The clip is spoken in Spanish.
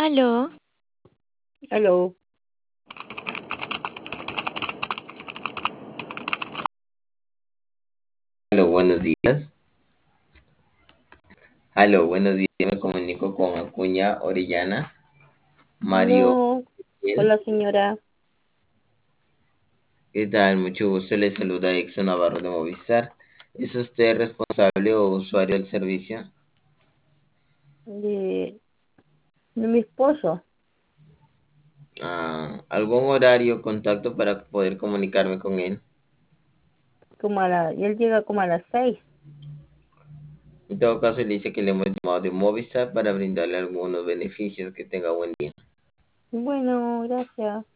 Aló, Aló, Aló, buenos días. Aló, buenos días. Me comunico con Acuña Orellana, Mario. no, Miguel. hola señora. ¿Qué tal? Mucho gusto. Le saluda Exxon Navarro de Movistar. ¿Es usted responsable o usuario del servicio? De, de mi esposo, ¿Algún horario o contacto para poder comunicarme con él? y él llega como a las 6. En todo caso, le dice que le hemos llamado de Movistar para brindarle algunos beneficios. Que tenga buen día. Bueno, gracias.